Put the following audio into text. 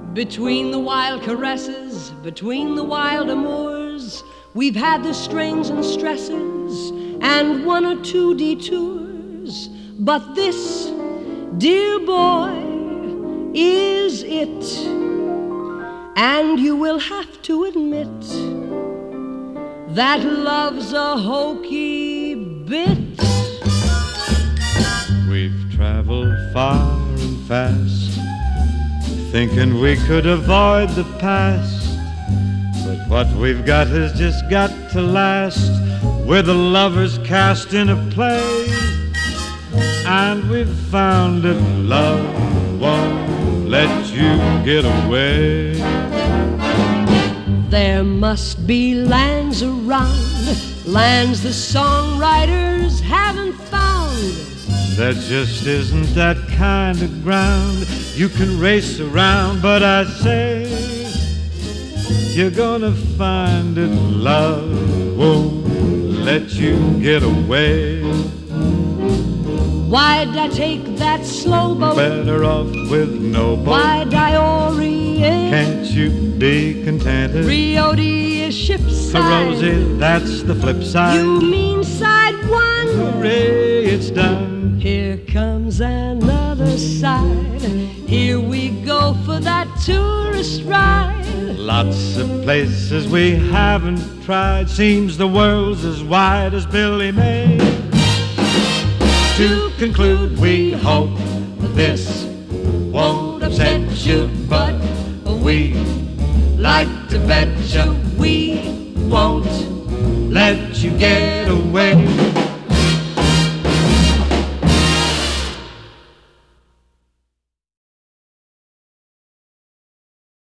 Between the wild caresses, between the wild amours, we've had the strains and stresses and one or two detours. But this, dear boy, is it. And you will have to admit that love's a hokey bit. We've traveled far and fast, thinking we could avoid the past. But what we've got has just got to last. We're the lovers cast in a play, and we've found that love won't let you get away. There must be lands around, lands the songwriters haven't found. There just isn't that kind of ground you can race around. But I say, you're gonna find that love won't let you get away. Why'd I take that slow boat? Better off with no boat. Why'd I orient? Can't you be contented? Rio de shipside. Rosie, that's the flip side. You mean side one? Hooray, it's done. Here comes another side. Here we go for that tourist ride. Lots of places we haven't tried. Seems the world's as wide as Billy May. To conclude, we hope this won't upset you, but we like to bet you we won't let you get away.